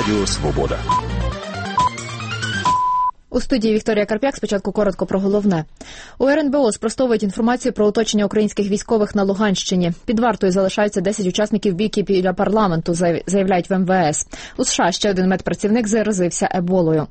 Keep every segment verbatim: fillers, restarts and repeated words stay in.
Радіо Свобода. У студії Вікторія Карп'як. Спочатку коротко про головне. У ер ен бе о спростовують інформацію про оточення українських військових на Луганщині. Під вартою залишаються десять учасників бійки біля парламенту, заявляють в ем ве ес. У США ще один медпрацівник заразився еболою.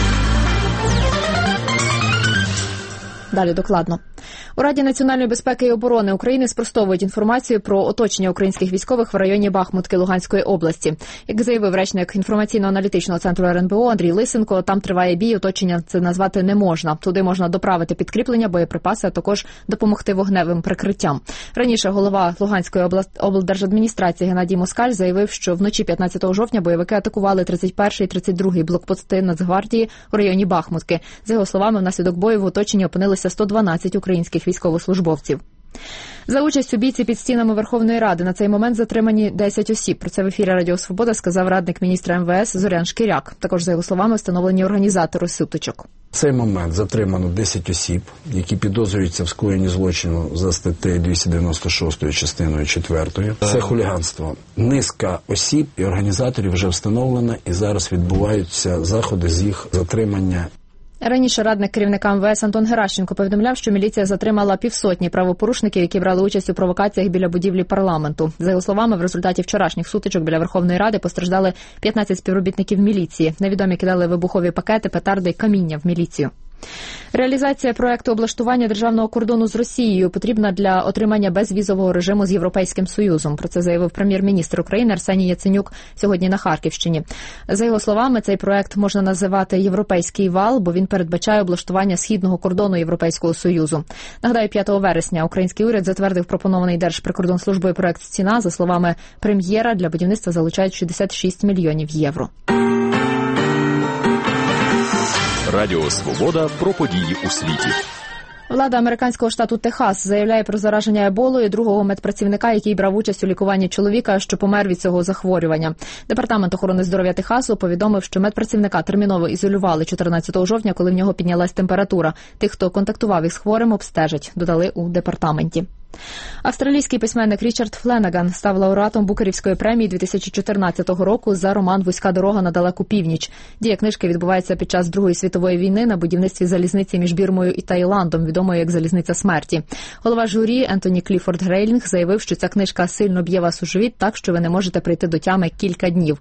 Далі докладно. У Раді національної безпеки і оборони України спростовують інформацію про оточення українських військових в районі Бахмутки Луганської області. Як заявив речник інформаційно-аналітичного центру ер ен бе о Андрій Лисенко, там триває бій, оточення це назвати не можна. Туди можна доправити підкріплення, боєприпаси, а також допомогти вогневим прикриттям. Раніше голова Луганської облдержадміністрації Геннадій Москаль заявив, що вночі п'ятнадцятого жовтня бойовики атакували тридцять перший і тридцять другий блокпости Нацгвардії у районі Бахмутки. За його словами, внаслідок бою в оточенні опинилися сто дванадцять українських військовослужбовців. За участь у бійці під стінами Верховної Ради на цей момент затримані десять осіб. Про це в ефірі Радіо Свобода сказав радник міністра ем ве ес Зорян Шкіряк. Також, за його словами, встановлені організатори сутичок. В цей момент затримано десять осіб, які підозрюються в скоєнні злочину за статтею двісті дев'яносто шість частиною четвертою. Це хуліганство. Низка осіб і організаторів вже встановлена, і зараз відбуваються заходи з їх затримання. Раніше радник керівника ем ве ес Антон Геращенко повідомляв, що міліція затримала півсотні правопорушників, які брали участь у провокаціях біля будівлі парламенту. За його словами, в результаті вчорашніх сутичок біля Верховної Ради постраждали п'ятнадцять співробітників міліції. Невідомі кидали вибухові пакети, петарди й каміння в міліцію. Реалізація проекту облаштування державного кордону з Росією потрібна для отримання безвізового режиму з Європейським Союзом. Про це заявив прем'єр-міністр України Арсеній Яценюк сьогодні на Харківщині. За його словами, цей проект можна називати «Європейський вал», бо він передбачає облаштування східного кордону Європейського Союзу. Нагадаю, п'ятого вересня український уряд затвердив пропонований Держприкордонслужбою проект «Стіна». За словами прем'єра, для будівництва залучають шістдесят шість мільйонів євро. Радіо Свобода про події у світі. Влада американського штату Техас заявляє про зараження еболою другого медпрацівника, який брав участь у лікуванні чоловіка, що помер від цього захворювання. Департамент охорони здоров'я Техасу повідомив, що медпрацівника терміново ізолювали чотирнадцятого жовтня, коли в нього піднялась температура. Тих, хто контактував із хворим, обстежать, додали у департаменті. Австралійський письменник Річард Фленнеган став лауреатом Букерівської премії дві тисячі чотирнадцятого року за роман «Вузька дорога на далеку північ». Дія книжки відбувається під час Другої світової війни на будівництві залізниці між Бірмою і Таїландом, відомої як «Залізниця смерті». Голова журі Ентоні Кліфорд Грейлінг заявив, що ця книжка сильно б'є вас у живіт так, що ви не можете прийти до тями кілька днів.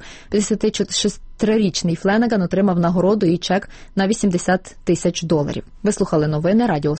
п'ятдесятишестирічний Фленнеган отримав нагороду і чек на вісімдесят тисяч доларів. Ви слухали новини Радіо